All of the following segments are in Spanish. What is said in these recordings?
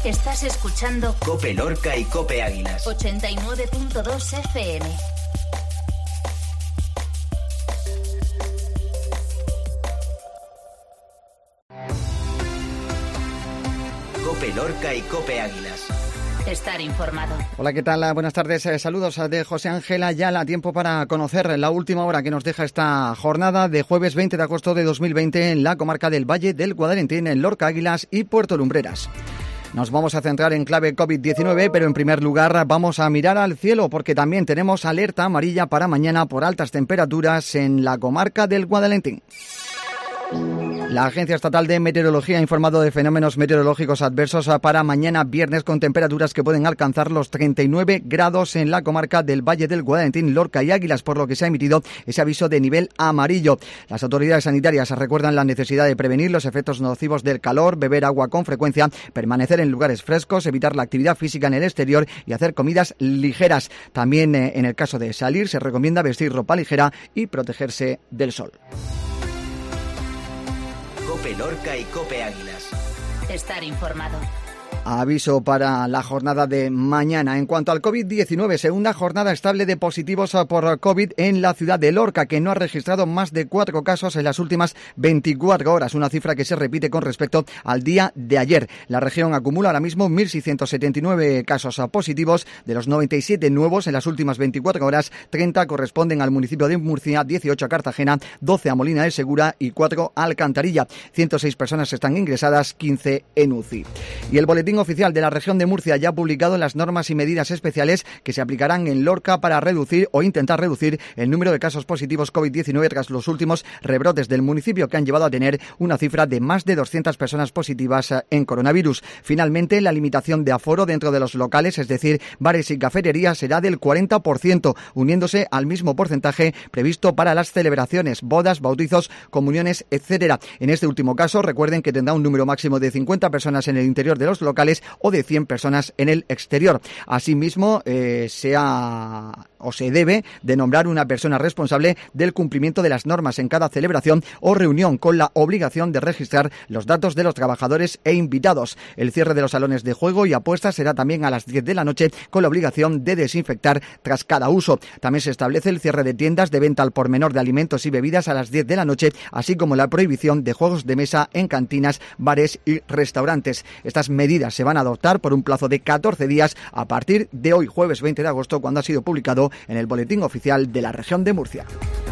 Estás escuchando COPE Lorca y COPE Águilas. 89.2 FM. COPE Lorca y COPE Águilas. Estar informado. Hola, ¿qué tal? Buenas tardes. Saludos de José Ángel Ayala. Tiempo para conocer la última hora que nos deja esta jornada de jueves 20 de agosto de 2020 en la comarca del Valle del Guadalentín, en Lorca, Águilas y Puerto Lumbreras. Nos vamos a centrar en clave COVID-19, pero en primer lugar vamos a mirar al cielo porque también tenemos alerta amarilla para mañana por altas temperaturas en la comarca del Guadalentín. La Agencia Estatal de Meteorología ha informado de fenómenos meteorológicos adversos para mañana viernes con temperaturas que pueden alcanzar los 39 grados en la comarca del Valle del Guadalentín, Lorca y Águilas, por lo que se ha emitido ese aviso de nivel amarillo. Las autoridades sanitarias recuerdan la necesidad de prevenir los efectos nocivos del calor, beber agua con frecuencia, permanecer en lugares frescos, evitar la actividad física en el exterior y hacer comidas ligeras. También en el caso de salir se recomienda vestir ropa ligera y protegerse del sol. COPE Lorca y COPE Águilas. Estar informado. Aviso para la jornada de mañana. En cuanto al COVID-19, segunda jornada estable de positivos por COVID en la ciudad de Lorca, que no ha registrado más de 4 casos en las últimas 24 horas, una cifra que se repite con respecto al día de ayer. La región acumula ahora mismo 1.679 casos positivos. De los 97 nuevos en las últimas 24 horas, 30 corresponden al municipio de Murcia, 18 a Cartagena, 12 a Molina de Segura y 4 a Alcantarilla. 106 personas están ingresadas, 15 en UCI. Y el boletín oficial de la región de Murcia ya ha publicado las normas y medidas especiales que se aplicarán en Lorca para reducir o intentar reducir el número de casos positivos COVID-19 tras los últimos rebrotes del municipio, que han llevado a tener una cifra de más de 200 personas positivas en coronavirus. Finalmente, la limitación de aforo dentro de los locales, es decir, bares y cafeterías, será del 40%, uniéndose al mismo porcentaje previsto para las celebraciones, bodas, bautizos, comuniones, etcétera. En este último caso, recuerden que tendrá un número máximo de 50 personas en el interior de los locales o de 100 personas en el exterior. Asimismo, se debe de nombrar una persona responsable del cumplimiento de las normas en cada celebración o reunión, con la obligación de registrar los datos de los trabajadores e invitados. El cierre de los salones de juego y apuestas será también a las 10 de la noche, con la obligación de desinfectar tras cada uso. También se establece el cierre de tiendas de venta al por menor de alimentos y bebidas a las 10 de la noche, así como la prohibición de juegos de mesa en cantinas, bares y restaurantes. Estas medidas se van a adoptar por un plazo de 14 días a partir de hoy, jueves 20 de agosto, cuando ha sido publicado en el Boletín Oficial de la Región de Murcia.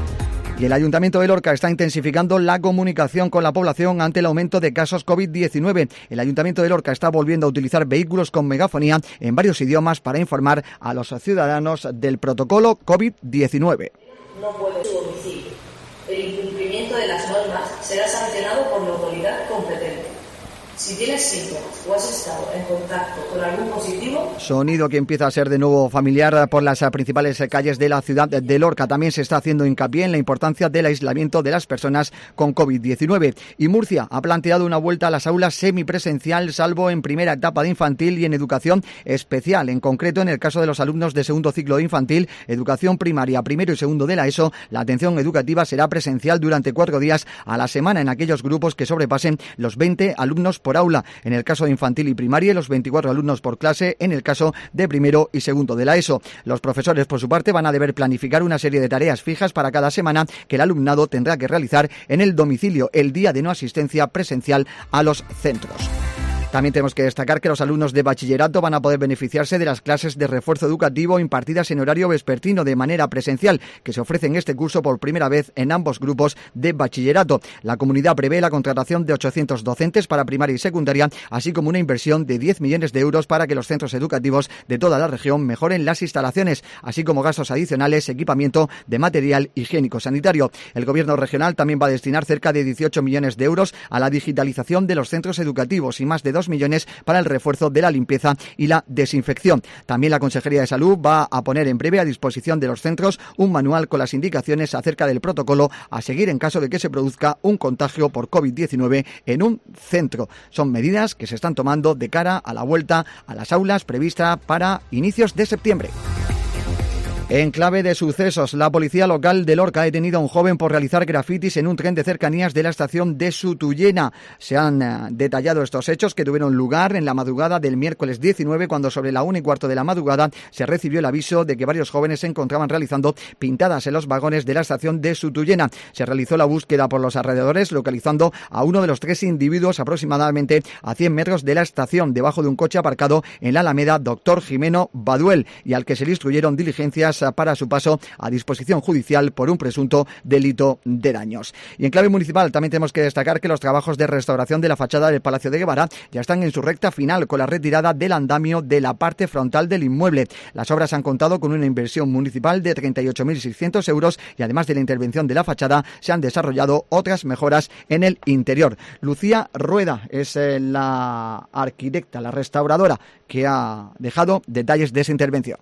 Y el Ayuntamiento de Lorca está intensificando la comunicación con la población ante el aumento de casos COVID-19. El Ayuntamiento de Lorca está volviendo a utilizar vehículos con megafonía en varios idiomas para informar a los ciudadanos del protocolo COVID-19. No puede su domicilio. El incumplimiento de las normas será sancionado por la autoridad competente. Si tienes síntomas o has estado en contacto con algún positivo... Sonido que empieza a ser de nuevo familiar por las principales calles de la ciudad de Lorca. También se está haciendo hincapié en la importancia del aislamiento de las personas con COVID-19. Y Murcia ha planteado una vuelta a las aulas semipresencial, salvo en primera etapa de infantil y en educación especial. En concreto, en el caso de los alumnos de segundo ciclo de infantil, educación primaria, primero y segundo de la ESO, la atención educativa será presencial durante 4 días a la semana en aquellos grupos que sobrepasen los 20 alumnos por aula. En el caso de infantil y primaria, los 24 alumnos por clase en el caso de primero y segundo de la ESO. Los profesores, por su parte, van a deber planificar una serie de tareas fijas para cada semana que el alumnado tendrá que realizar en el domicilio el día de no asistencia presencial a los centros. También tenemos que destacar que los alumnos de bachillerato van a poder beneficiarse de las clases de refuerzo educativo impartidas en horario vespertino de manera presencial, que se ofrecen este curso por primera vez en ambos grupos de bachillerato. La comunidad prevé la contratación de 800 docentes para primaria y secundaria, así como una inversión de 10 millones de euros para que los centros educativos de toda la región mejoren las instalaciones, así como gastos adicionales, equipamiento de material higiénico-sanitario. El gobierno regional también va a destinar cerca de 18 millones de euros a la digitalización de los centros educativos y más de 2 millones para el refuerzo de la limpieza y la desinfección. También la Consejería de Salud va a poner en breve a disposición de los centros un manual con las indicaciones acerca del protocolo a seguir en caso de que se produzca un contagio por COVID-19 en un centro. Son medidas que se están tomando de cara a la vuelta a las aulas prevista para inicios de septiembre. En clave de sucesos, la policía local de Lorca ha detenido a un joven por realizar grafitis en un tren de cercanías de la estación de Sutuyena. Se han detallado estos hechos que tuvieron lugar en la madrugada del miércoles 19, cuando sobre la 1:15 de la madrugada se recibió el aviso de que varios jóvenes se encontraban realizando pintadas en los vagones de la estación de Sutuyena. Se realizó la búsqueda por los alrededores, localizando a uno de los 3 individuos aproximadamente a 100 metros de la estación, debajo de un coche aparcado en la Alameda Doctor Jimeno Baduel, y al que se le instruyeron diligencias para su paso a disposición judicial por un presunto delito de daños. Y en clave municipal también tenemos que destacar que los trabajos de restauración de la fachada del Palacio de Guevara ya están en su recta final, con la retirada del andamio de la parte frontal del inmueble. Las obras han contado con una inversión municipal de 38.600 euros y además de la intervención de la fachada se han desarrollado otras mejoras en el interior. Lucía Rueda es la arquitecta, la restauradora, que ha dejado detalles de esa intervención.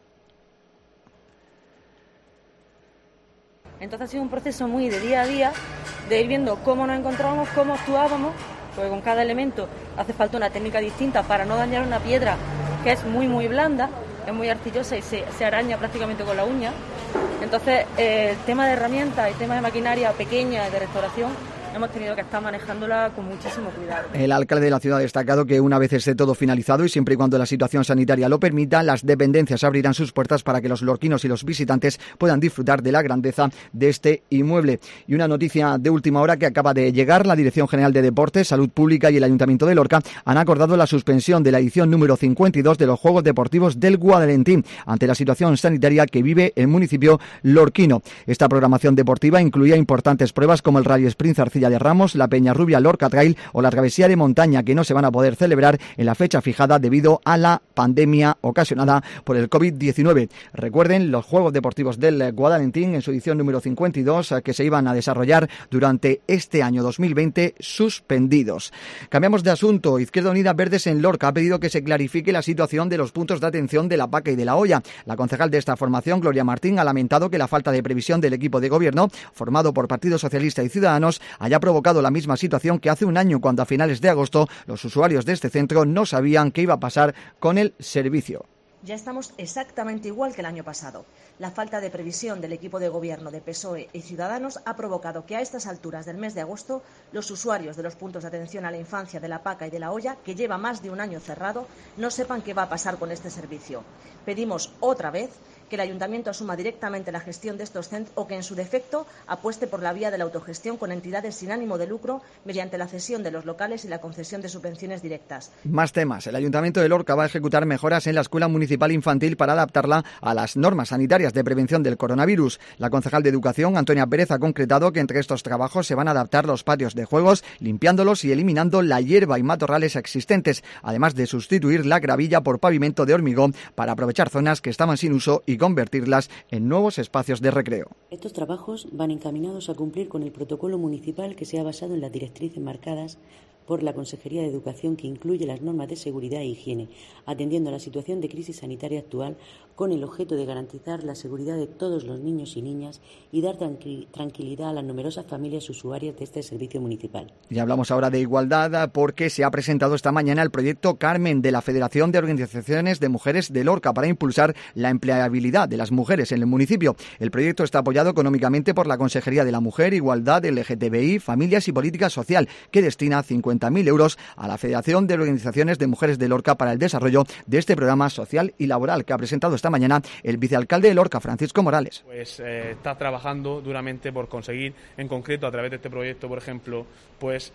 Entonces ha sido un proceso muy de día a día, de ir viendo cómo nos encontrábamos, cómo actuábamos, porque con cada elemento hace falta una técnica distinta para no dañar una piedra que es muy blanda, es muy arcillosa y se araña prácticamente con la uña. Entonces el tema de herramientas y tema de maquinaria pequeña de restauración hemos tenido que estar manejándola con muchísimo cuidado. El alcalde de la ciudad ha destacado que una vez esté todo finalizado y siempre y cuando la situación sanitaria lo permita, las dependencias abrirán sus puertas para que los lorquinos y los visitantes puedan disfrutar de la grandeza de este inmueble. Y una noticia de última hora que acaba de llegar: la Dirección General de Deportes, Salud Pública y el Ayuntamiento de Lorca han acordado la suspensión de la edición número 52 de los Juegos Deportivos del Guadalentín ante la situación sanitaria que vive el municipio lorquino. Esta programación deportiva incluía importantes pruebas como el Rally Sprint Arcilla de Ramos, la Peñarrubia Lorca Trail o la travesía de montaña, que no se van a poder celebrar en la fecha fijada debido a la pandemia ocasionada por el COVID-19. Recuerden, los Juegos Deportivos del Guadalentín en su edición número 52 que se iban a desarrollar durante este año 2020 suspendidos. Cambiamos de asunto. Izquierda Unida Verdes en Lorca ha pedido que se clarifique la situación de los puntos de atención de La Paca y de La Hoya. La concejal de esta formación, Gloria Martín, ha lamentado que la falta de previsión del equipo de gobierno, formado por Partido Socialista y Ciudadanos, haya provocado la misma situación que hace un año, cuando a finales de agosto los usuarios de este centro no sabían qué iba a pasar con el servicio. Ya estamos exactamente igual que el año pasado. La falta de previsión del equipo de gobierno de PSOE y Ciudadanos ha provocado que a estas alturas del mes de agosto los usuarios de los puntos de atención a la infancia de La Paca y de La Hoya, que lleva más de un año cerrado, no sepan qué va a pasar con este servicio. Pedimos otra vez que el Ayuntamiento asuma directamente la gestión de estos centros o que, en su defecto, apueste por la vía de la autogestión con entidades sin ánimo de lucro mediante la cesión de los locales y la concesión de subvenciones directas. Más temas. El Ayuntamiento de Lorca va a ejecutar mejoras en la Escuela Municipal Infantil para adaptarla a las normas sanitarias de prevención del coronavirus. La concejal de Educación, Antonia Pérez, ha concretado que entre estos trabajos se van a adaptar los patios de juegos, limpiándolos y eliminando la hierba y matorrales existentes, además de sustituir la gravilla por pavimento de hormigón para aprovechar zonas que estaban sin uso y convertirlas en nuevos espacios de recreo. Estos trabajos van encaminados a cumplir con el protocolo municipal que se ha basado en las directrices marcadas por la Consejería de Educación, que incluye las normas de seguridad e higiene, atendiendo a la situación de crisis sanitaria actual, con el objeto de garantizar la seguridad de todos los niños y niñas y dar tranquilidad a las numerosas familias usuarias de este servicio municipal. Y hablamos ahora de igualdad, porque se ha presentado esta mañana el proyecto Carmen de la Federación de Organizaciones de Mujeres de Lorca para impulsar la empleabilidad de las mujeres en el municipio. El proyecto está apoyado económicamente por la Consejería de la Mujer, Igualdad, LGTBI, Familias y Política Social, que destina 50.000 euros a la Federación de Organizaciones de Mujeres de Lorca para el desarrollo de este programa social y laboral, que ha presentado esta mañana el vicealcalde de Lorca, Francisco Morales. Pues está trabajando duramente por conseguir, en concreto a través de este proyecto, por ejemplo, pues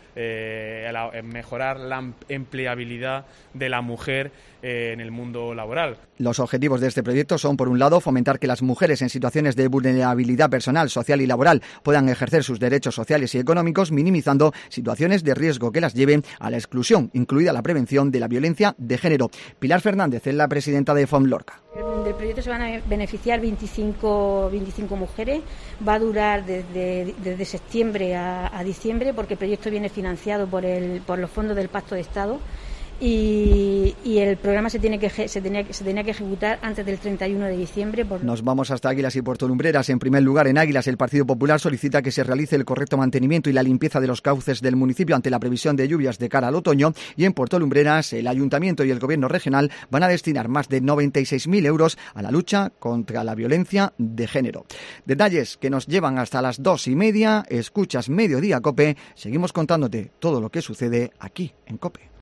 mejorar la empleabilidad de la mujer en el mundo laboral. Los objetivos de este proyecto son, por un lado, fomentar que las mujeres en situaciones de vulnerabilidad personal, social y laboral puedan ejercer sus derechos sociales y económicos, minimizando situaciones de riesgo que las lleven a la exclusión, incluida la prevención de la violencia de género. Pilar Fernández es la presidenta de FOM Lorca. Del proyecto se van a beneficiar 25 mujeres. Va a durar desde septiembre a diciembre, porque el proyecto viene financiado por los fondos del Pacto de Estado. y el programa se tenía que ejecutar antes del 31 de diciembre. Nos vamos hasta Águilas y Puerto Lumbreras. En primer lugar, en Águilas, el Partido Popular solicita que se realice el correcto mantenimiento y la limpieza de los cauces del municipio ante la previsión de lluvias de cara al otoño. Y en Puerto Lumbreras, el Ayuntamiento y el Gobierno regional van a destinar más de 96.000 euros a la lucha contra la violencia de género. Detalles que nos llevan hasta las 2:30. Escuchas Mediodía COPE. Seguimos contándote todo lo que sucede aquí en COPE.